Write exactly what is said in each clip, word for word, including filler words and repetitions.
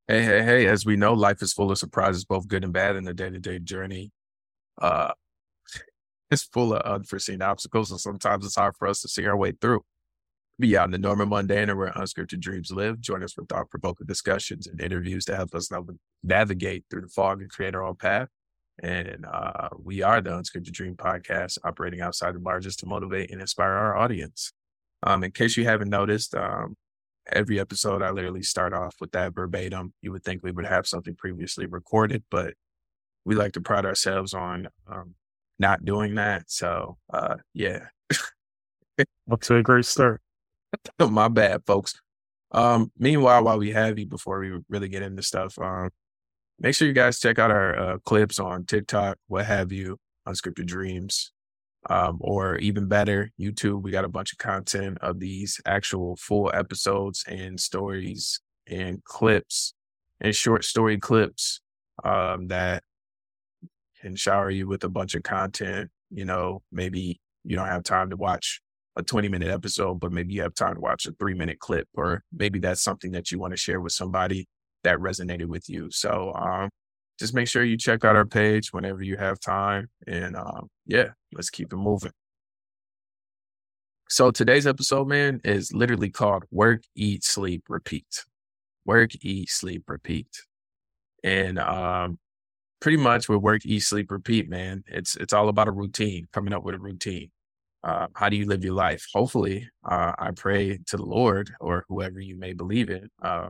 Hey, hey, hey, as we know, life is full of surprises, both good and bad in the day-to-day journey. Uh, it's full of unforeseen obstacles, and sometimes it's hard for us to see our way through. Beyond the normal mundane and where unscripted dreams live, join us for thought-provoking discussions and interviews to help us nav- navigate through the fog and create our own path. And uh, we are the Unscripted Dream Podcast, operating outside the margins to motivate and inspire our audience. Um, in case you haven't noticed, um, every episode I literally start off with that verbatim. You would think we would have something previously recorded, but we like to pride ourselves on um, not doing that. So, uh, yeah, Up to a great start. my bad, folks. Um, meanwhile, while we have you, before we really get into stuff, um, make sure you guys check out our uh, clips on TikTok, what have you, Unscripted Dreams, um, or even better, YouTube. We got a bunch of content of these actual full episodes and stories and clips and short story clips um, that can shower you with a bunch of content. You know, maybe you don't have time to watch a twenty minute episode, but maybe you have time to watch a three minute clip, or maybe that's something that you want to share with somebody that resonated with you. So, um, just make sure you check out our page whenever you have time. And, um, yeah, let's keep it moving. So today's episode, man, is literally called Work, Eat, Sleep, Repeat. Work, Eat, Sleep, Repeat. And, um, pretty much with work, eat, sleep, repeat, man. It's it's all about a routine, coming up with a routine. Uh, how do you live your life? Hopefully, uh, I pray to the Lord or whoever you may believe in, uh,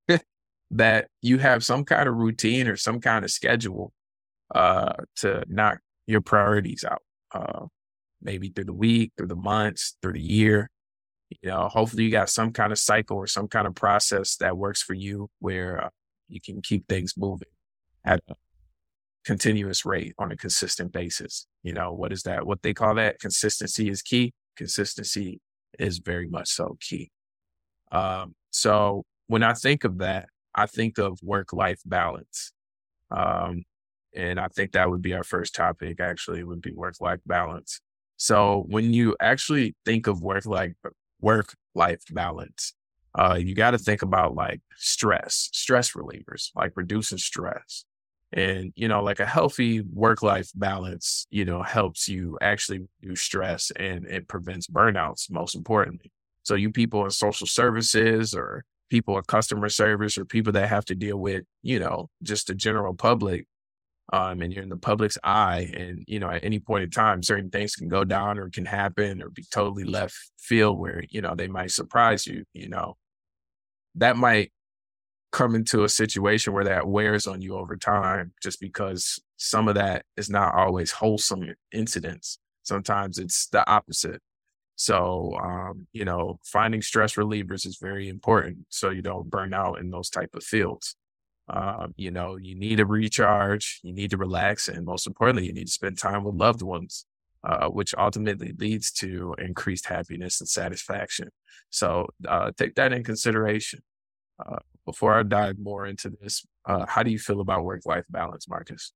that you have some kind of routine or some kind of schedule uh, to knock your priorities out. Uh, maybe through the week, through the months, through the year. You know, hopefully you got some kind of cycle or some kind of process that works for you where uh, you can keep things moving at a continuous rate on a consistent basis. You know, what is that? What they call that? Consistency is key. Consistency is very much so key. Um, so when I think of that, I think of work-life balance. Um, and I think that would be our first topic, actually, would be work-life balance. So when you actually think of work-life work-life balance, uh, you got to think about like stress, stress relievers, like reducing stress. And, you know, like a healthy work life balance, you know, helps you actually reduce stress and it prevents burnouts, most importantly. So, you people in social services or people in customer service or people that have to deal with, you know, just the general public, um, and you're in the public's eye. And, you know, at any point in time, certain things can go down or can happen or be totally left field where, you know, they might surprise you, you know, that might come into a situation where that wears on you over time just because some of that is not always wholesome incidents. Sometimes it's the opposite. So, um, you know, finding stress relievers is very important so you don't burn out in those type of fields. Um, you know, you need to recharge, you need to relax, and most importantly, you need to spend time with loved ones, uh, which ultimately leads to increased happiness and satisfaction. So uh, take that in consideration. Uh, before I dive more into this, uh, how do you feel about work-life balance, Marcus?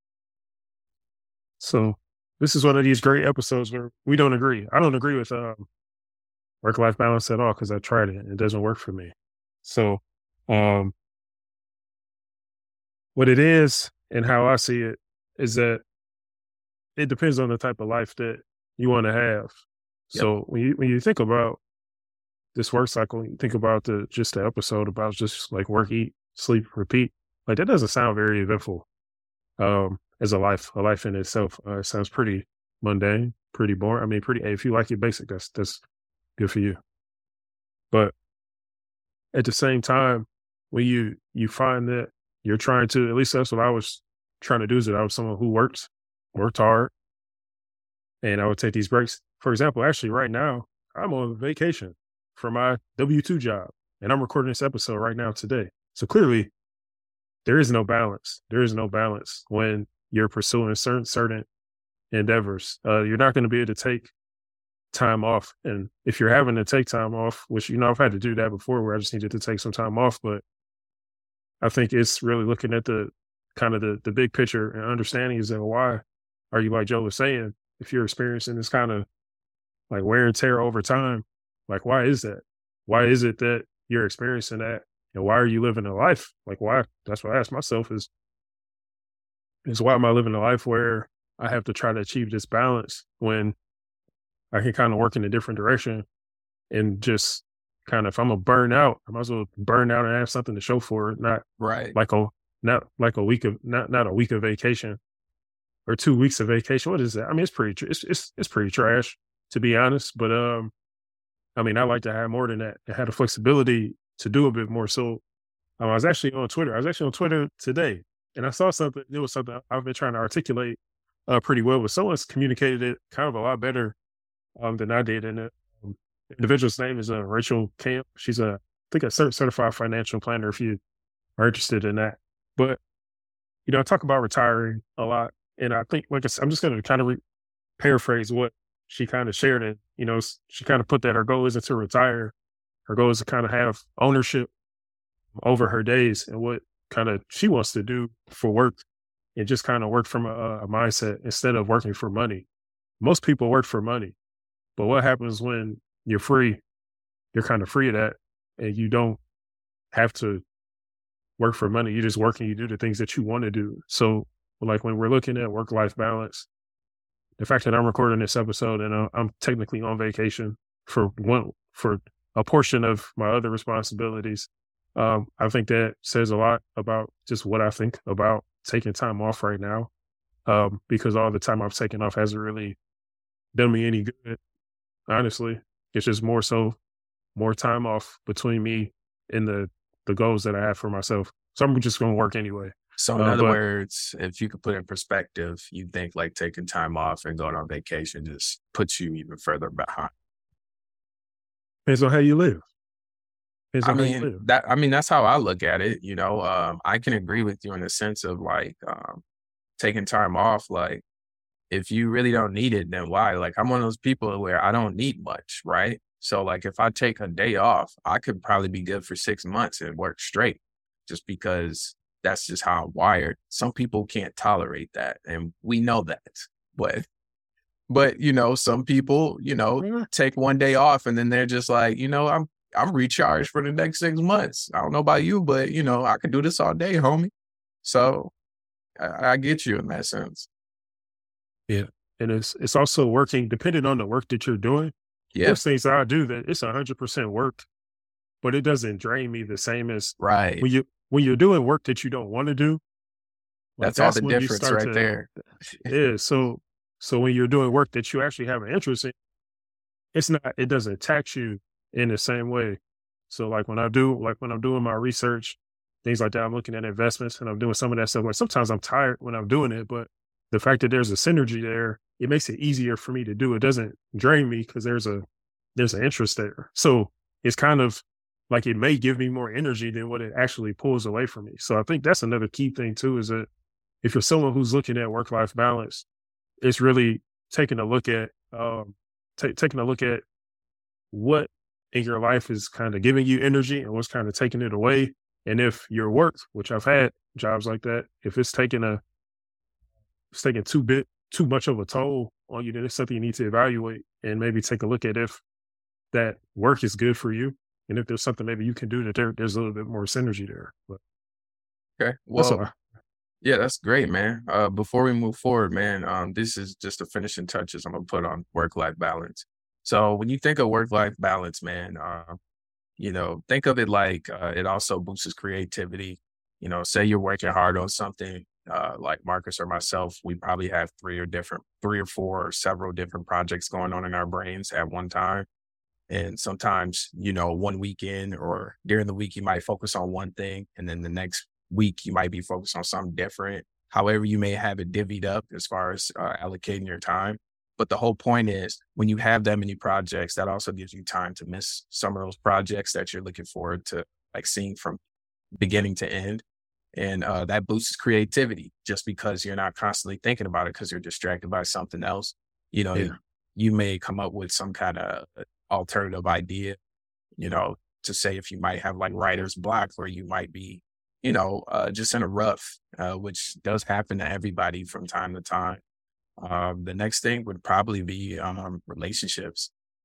So this is one of these great episodes where we don't agree. I don't agree with um, work-life balance at all because I tried it and it doesn't work for me. So um, what it is and how I see it is that it depends on the type of life that you want to have. Yep. So when you when you think about this work cycle, you think about the just the episode about just like work, eat, sleep, repeat. Like that doesn't sound very eventful um, as a life, a life in itself. Uh, it sounds pretty mundane, pretty boring. I mean, pretty. If you like it basic, that's that's good for you. But at the same time, when you you find that you're trying to, at least that's what I was trying to do. Is that I was someone who worked worked hard, and I would take these breaks. For example, actually, right now I'm on vacation for my W two job, and I'm recording this episode right now today. So clearly, there is no balance. There is no balance when you're pursuing certain certain endeavors. Uh, you're not going to be able to take time off. And if you're having to take time off, which, you know, I've had to do that before where I just needed to take some time off, but I think it's really looking at the kind of the, the big picture and understanding is that why are you, like Joe was saying, if you're experiencing this kind of like wear and tear over time, like, why is that? Why is it that you're experiencing that? And why are you living a life? Like, why? That's what I ask myself is, is why am I living a life where I have to try to achieve this balance when I can kind of work in a different direction and just kind of, if I'm a burn out, I might as well burn out and have something to show for it, not Right. like a, not like a week of, not, not a week of vacation or two weeks of vacation. What is that? I mean, it's pretty, tr- it's, it's, it's pretty trash, to be honest. But, um, I mean, I like to have more than that. I had the flexibility to do a bit more. So um, I was actually on Twitter. I was actually on Twitter today, and I saw something. It was something I've been trying to articulate uh, pretty well, but someone's communicated it kind of a lot better um, than I did. And the um, individual's name is uh, Rachel Camp. She's a, I think, a cert- certified financial planner. If you are interested in that, but you know, I talk about retiring a lot, and I think, like I said, I'm just going to kind of re- paraphrase what she kind of shared it. You know, s- she kind of put that her goal isn't to retire. Her goal is to kind of have ownership over her days and what kind of she wants to do for work, and just kind of work from a, a mindset instead of working for money. Most people work for money, but what happens when you're free? You're kind of free of that, and you don't have to work for money. You just work and you do the things that you want to do. So, like when we're looking at work life balance, the fact that I'm recording this episode and uh, I'm technically on vacation for one for a portion of my other responsibilities, um, I think that says a lot about just what I think about taking time off right now. Um, because all the time I've taken off hasn't really done me any good. Honestly, it's just more so more time off between me and the the goals that I have for myself. So I'm just going to work anyway. So in Uh, other but words, if you could put in perspective, you think like taking time off and going on vacation just puts you even further behind. depends on how you live. Depends I on how you mean, live. that I mean, that's how I look at it. You know, um, I can agree with you in the sense of like um, taking time off. Like, if you really don't need it, then why? Like, I'm one of those people where I don't need much, right? So, like, if I take a day off, I could probably be good for six months and work straight, just because that's just how I'm wired. Some people can't tolerate that, and we know that. But, but you know, some people, you know, Yeah. take one day off and then they're just like, you know, I'm I'm recharged for the next six months. I don't know about you, but you know, I can do this all day, homie. So I, I get you in that sense. Yeah. And it's it's also working depending on the work that you're doing. Yeah, There's things I do that it's a hundred percent work, but it doesn't drain me the same as right. when you when you're doing work that you don't want to do. Like That's all that's the when you difference start right to there. yeah. So so when you're doing work that you actually have an interest in, it's not it doesn't tax you in the same way. So like when I do like when I'm doing my research, things like that, I'm looking at investments and I'm doing some of that stuff. Like sometimes I'm tired when I'm doing it, but the fact that there's a synergy there, it makes it easier for me to do. It doesn't drain me because there's a there's an interest there. So it's kind of like it may give me more energy than what it actually pulls away from me. So I think that's another key thing too, is that if you're someone who's looking at work life balance, it's really taking a look at um, ta taking a look at what in your life is kind of giving you energy and what's kind of taking it away. And if your work, which I've had jobs like that, if it's taking a it's taking too bit too much of a toll on you, then it's something you need to evaluate and maybe take a look at if that work is good for you. And if there's something maybe you can do that there, there's a little bit more synergy there. But Okay. that's Well, all. yeah, that's great, man. Uh, before we move forward, man, um, this is just the finishing touches I'm gonna put on work-life balance. So when you think of work-life balance, man, uh, you know, think of it like uh, it also boosts creativity. You know, say you're working hard on something, uh, like Marcus or myself, we probably have three or different, three or four or several different projects going on in our brains at one time. And sometimes, you know, one weekend or during the week, you might focus on one thing. And then the next week, you might be focused on something different. However, you may have it divvied up as far as uh, allocating your time. But the whole point is when you have that many projects, that also gives you time to miss some of those projects that you're looking forward to, like seeing from beginning to end. And uh, that boosts creativity just because you're not constantly thinking about it because you're distracted by something else. You know, Yeah. you may come up with some kind of alternative idea, you know, to say if you might have like writer's block or you might be, you know, uh, just in a rough, uh, which does happen to everybody from time to time. Um, the next thing would probably be um, relationships.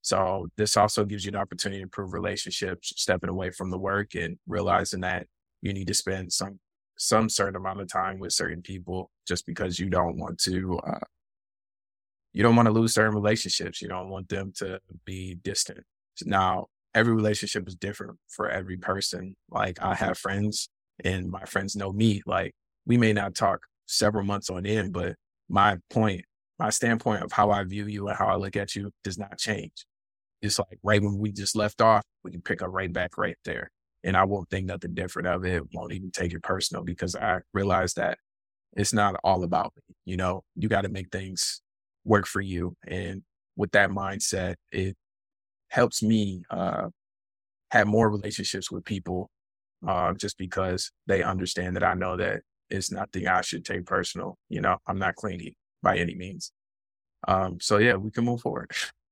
So this also gives you an opportunity to improve relationships, stepping away from the work and realizing that you need to spend some some certain amount of time with certain people just because you don't want to uh, you don't want to lose certain relationships. You don't want them to be distant. Now, every relationship is different for every person. Like I have friends and my friends know me. Like we may not talk several months on end, but my point, my standpoint of how I view you and how I look at you does not change. It's like right when we just left off, we can pick up right back right there. And I won't think nothing different of it. Won't even take it personal because I realize that it's not all about me. You know, you got to make things work for you. And with that mindset, it helps me uh, have more relationships with people uh, just because they understand that I know that it's nothing I should take personal. You know, I'm not clingy by any means. Um, so yeah, we can move forward.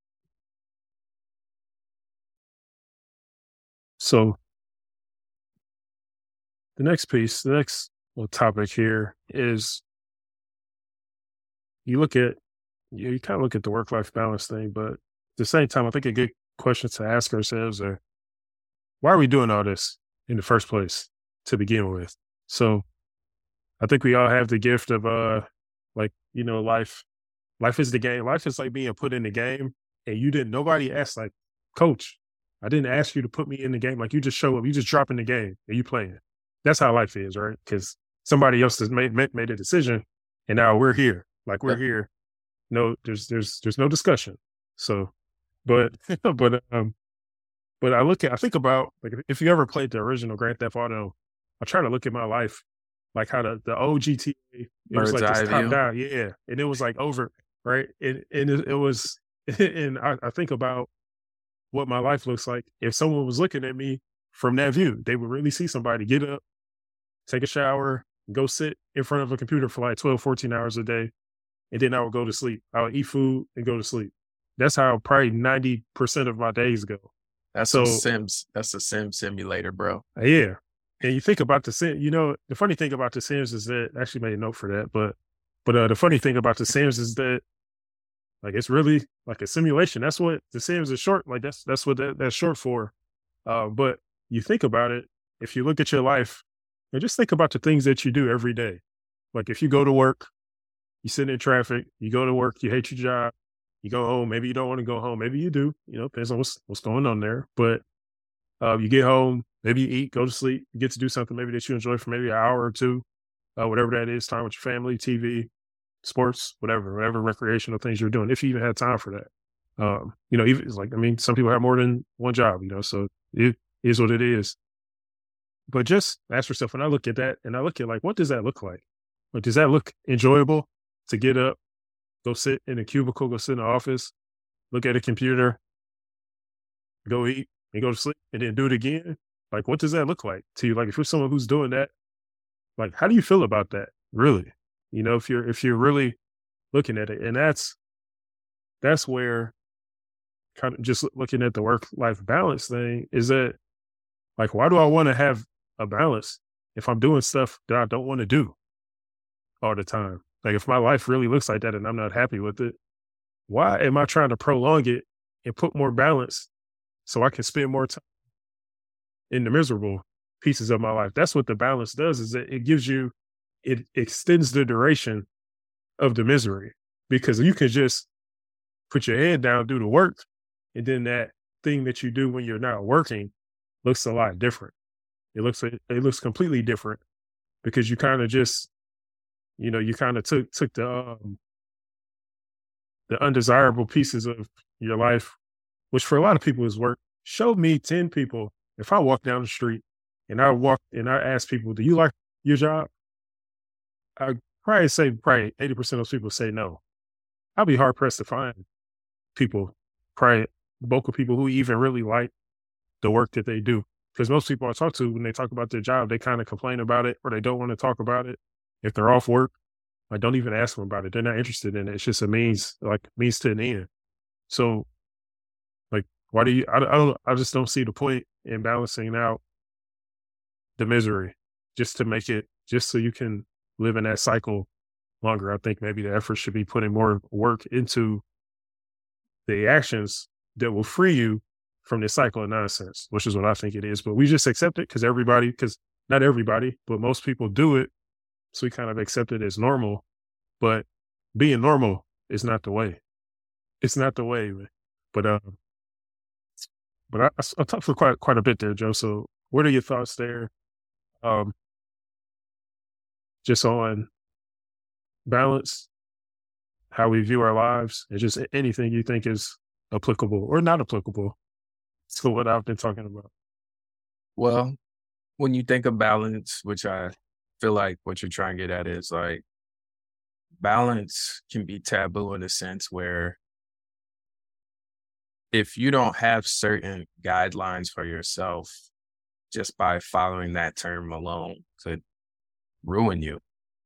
So the next piece, the next little topic here is you look at, you, you kind of look at the work-life balance thing, but at the same time, I think a good question to ask ourselves are, why are we doing all this in the first place to begin with? So I think we all have the gift of, uh, like, you know, life, life is the game. Life is like being put in the game and you didn't, nobody asked like, coach, I didn't ask you to put me in the game. Like you just show up, you just drop in the game and you playing. That's how life is, right? Because somebody else has made, made made a decision and now we're here. Like we're Yeah. here. No, there's there's there's no discussion. So, but but um, but I look at I think about like if you ever played the original Grand Theft Auto, I try to look at my life like how the the O G T A, it was Bird's like this eye top view. down, yeah, and it was like over, right? And and it, it was, and I, I think about what my life looks like if someone was looking at me from that view, they would really see somebody get up, take a shower, go sit in front of a computer for like twelve, fourteen hours a day. And then I would go to sleep. I would eat food and go to sleep. That's how probably ninety percent of my days go. That's some So, Sims. That's a Sim simulator, bro. uh, yeah. And you think about the Sims, you know, the funny thing about the Sims is that I actually made a note for that, but, but uh, the funny thing about the Sims is that like, it's really like a simulation. That's what the Sims is short. Like that's, that's what that, that's short for. Uh, but you think about it, if you look at your life and just think about the things that you do every day. Like if you go to work, you sit in traffic, you go to work, you hate your job, you go home, maybe you don't want to go home, maybe you do, you know, depends on what's, what's going on there. But uh, you get home, maybe you eat, go to sleep, you get to do something maybe that you enjoy for maybe an hour or two, uh, whatever that is, time with your family, T V, sports, whatever, whatever recreational things you're doing, if you even have time for that. Um, you know, even it's like, I mean, some people have more than one job, you know, so it is what it is. But just ask yourself, when I look at that and I look at like, what does that look like? Like, does that look enjoyable to get up, go sit in a cubicle, go sit in the office, look at a computer, go eat and go to sleep and then do it again? Like, what does that look like to you? Like, if you're someone who's doing that, like, how do you feel about that? Really? You know, if you're, if you're really looking at it, and that's, that's where kind of just looking at the work life balance thing is that like, why do I want to have a balance if I'm doing stuff that I don't want to do all the time? Like, if my life really looks like that and I'm not happy with it, why am I trying to prolong it and put more balance so I can spend more time in the miserable pieces of my life? That's what the balance does, is that it gives you, it extends the duration of the misery, because you can just put your head down, do the work, and then that thing that you do when you're not working looks a lot different. It looks, it looks completely different because you kind of just, you know, you kind of took, took the, um, the undesirable pieces of your life, which for a lot of people is work. Show me ten people. If I walk down the street and I walk and I ask people, do you like your job? I probably say probably eighty percent of those people say no. I'll be hard pressed to find people, probably vocal people who even really like the work that they do. Because most people I talk to, when they talk about their job, they kind of complain about it or they don't want to talk about it. If they're off work, I don't even ask them about it. They're not interested in it. It's just a means, like means to an end. So, like, why do you? I, I don't. I just don't see the point in balancing out the misery just to make it, just so you can live in that cycle longer. I think maybe the effort should be putting more work into the actions that will free you from this cycle of nonsense, which is what I think it is. But we just accept it because everybody, because not everybody, but most people do it. So we kind of accept it as normal. But being normal is not the way. It's not the way. Man. But uh, but I, I, I talked for quite quite a bit there, Joe. So what are your thoughts there? Um, just on balance, how we view our lives, and just anything you think is applicable or not applicable to what I've been talking about. Well, when you think of balance, which I feel like what you're trying to get at is like balance can be taboo in a sense where if you don't have certain guidelines for yourself, just by following that term alone could ruin you.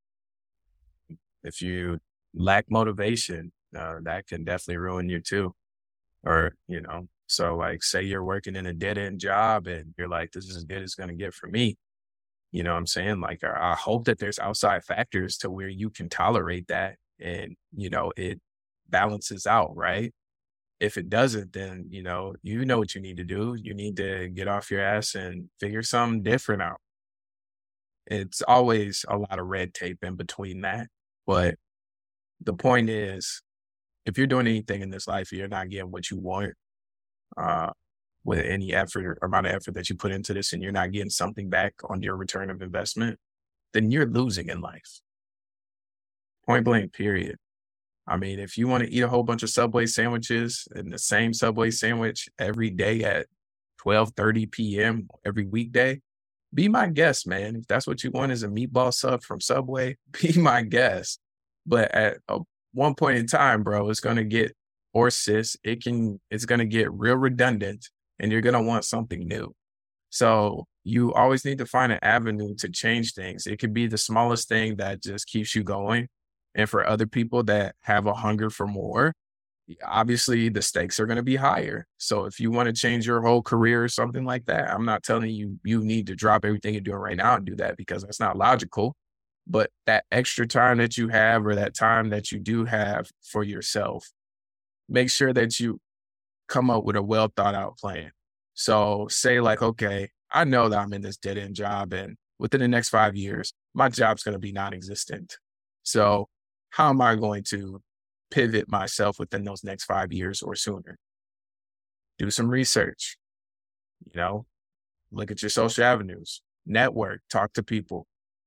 If you lack motivation, uh, that can definitely ruin you too. Or, you know, so like say you're working in a dead end job and you're like, this is as good as it's going to get for me. You know what I'm saying? Like, I I hope that there's outside factors to where you can tolerate that and, you know, it balances out, right? If it doesn't, then, you know, you know what you need to do. You need to get off your ass and figure something different out. It's always a lot of red tape in between that. But the point is, if you're doing anything in this life, and you're not getting what you want, uh, with any effort or amount of effort that you put into this, and you're not getting something back on your return of investment, then you're losing in life. Point blank, period. I mean, if you want to eat a whole bunch of Subway sandwiches and the same Subway sandwich every day at twelve thirty p.m. every weekday, be my guest, man. If that's what you want is a meatball sub from Subway, be my guest. But at a, one point in time, bro, it's going to get, or sis, it can, it's going to get real redundant and you're going to want something new. So you always need to find an avenue to change things. It could be the smallest thing that just keeps you going. And for other people that have a hunger for more, obviously the stakes are going to be higher. So if you want to change your whole career or something like that, I'm not telling you you need to drop everything you're doing right now and do that because that's not logical. But that extra time that you have or that time that you do have for yourself, make sure that you come up with a well thought out plan. So say like, okay, I know that I'm in this dead end job and within the next five years, my job's going to be non-existent. So how am I going to pivot myself within those next five years or sooner? Do some research, you know, look at your social avenues, network, talk to people,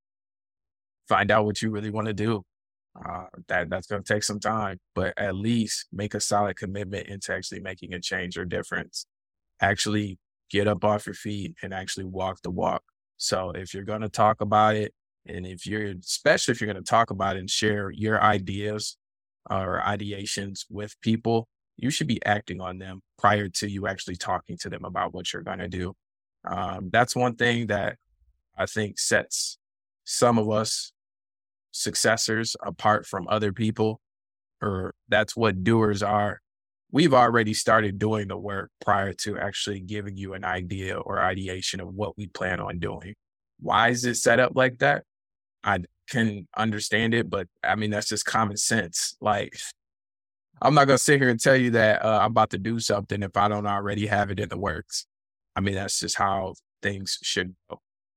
find out what you really want to do. Uh, that that's going to take some time, but at least make a solid commitment into actually making a change or difference. Actually get up off your feet and actually walk the walk. So if you're going to talk about it, and if you're, especially if you're going to talk about it and share your ideas or ideations with people, you should be acting on them prior to you actually talking to them about what you're going to do. Um, that's one thing that I think sets some of us successors apart from other people, or that's what doers are. We've already started doing the work prior to actually giving you an idea or ideation of what we plan on doing. Why is it set up like that? I can understand it, but I mean, that's just common sense. Like, I'm not going to sit here and tell you that uh, I'm about to do something if I don't already have it in the works. I mean, that's just how things should go.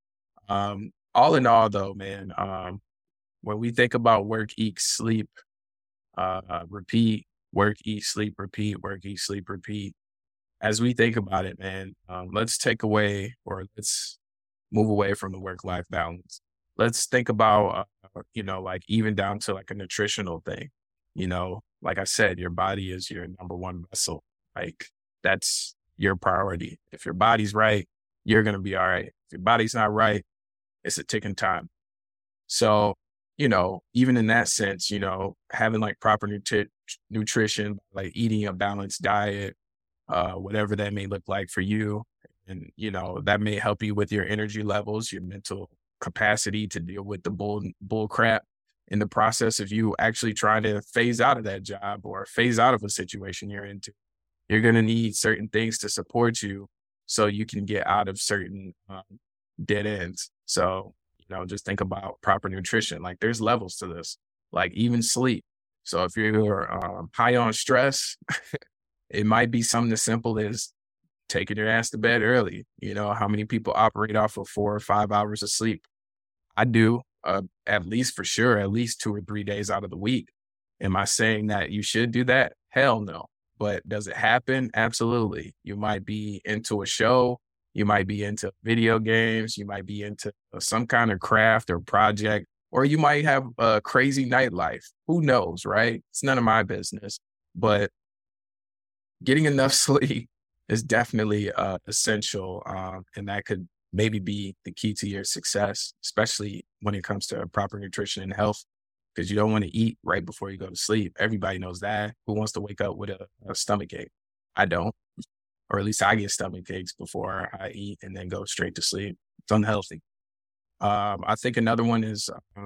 Um, all in all, though, man, um, when we think about work, eat, sleep, uh, uh, repeat, work, eat, sleep, repeat, work, eat, sleep, repeat. As we think about it, man, um, let's take away or let's move away from the work-life balance. Let's think about, uh, you know, like even down to like a nutritional thing, you know, like I said, your body is your number one vessel. Like that's your priority. If your body's right, you're going to be all right. If your body's not right, it's a ticking time. So, you know, even in that sense, you know, having like proper nutri- nutrition, like eating a balanced diet, uh, whatever that may look like for you. And, you know, that may help you with your energy levels, your mental capacity to deal with the bull, bull crap in the process of you actually trying to phase out of that job or phase out of a situation you're into. You're going to need certain things to support you so you can get out of certain um, dead ends. So, you know, just think about proper nutrition. Like there's levels to this, like even sleep. So if you're um, high on stress, It might be something as simple as taking your ass to bed early. You know, how many people operate off of four or five hours of sleep? I do, uh, at least for sure, at least two or three days out of the week. Am I saying that you should do that? Hell no. But does it happen? Absolutely. You might be into a show. You might be into video games. You might be into uh, some kind of craft or project, or you might have a crazy nightlife. Who knows, right? It's none of my business. But getting enough sleep is definitely uh, essential. Um, and that could maybe be the key to your success, especially when it comes to proper nutrition and health, because you don't want to eat right before you go to sleep. Everybody knows that. Who wants to wake up with a, a stomach ache? I don't, or at least I get stomach aches before I eat and then go straight to sleep. It's unhealthy. Um, I think another one is uh,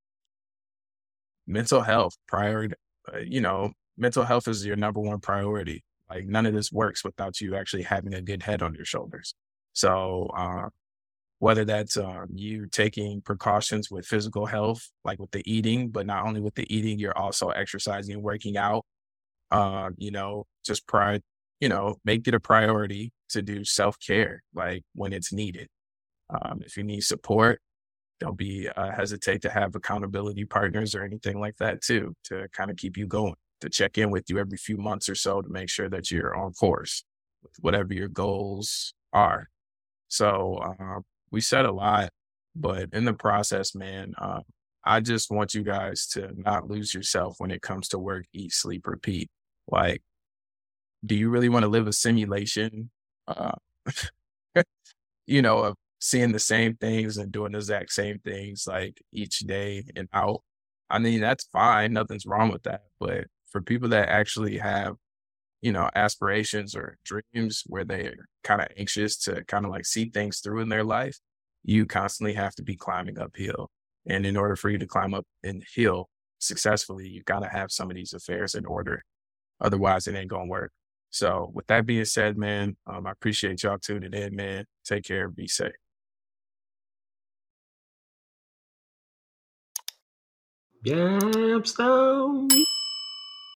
mental health priority. Uh, you know, mental health is your number one priority. Like none of this works without you actually having a good head on your shoulders. So uh, whether that's um, you taking precautions with physical health, like with the eating, but not only with the eating, you're also exercising and working out. Uh, you know, just pri, you know, make it a priority to do self care, like when it's needed. Um, if you need support, don't be uh, hesitate to have accountability partners or anything like that too, to kind of keep you going, to check in with you every few months or so to make sure that you're on course with whatever your goals are. So uh, we said a lot, but in the process, man, uh, I just want you guys to not lose yourself when it comes to work, eat, sleep, repeat. Like, do you really want to live a simulation? Uh, you know, of seeing the same things and doing the exact same things like each day and out. I mean, that's fine. Nothing's wrong with that. But for people that actually have, you know, aspirations or dreams where they're kind of anxious to kind of like see things through in their life, you constantly have to be climbing uphill. And in order for you to climb up and hill successfully, you got to have some of these affairs in order. Otherwise, it ain't going to work. So with that being said, man, um, I appreciate y'all tuning in, man. Take care. Be safe. Gapstone.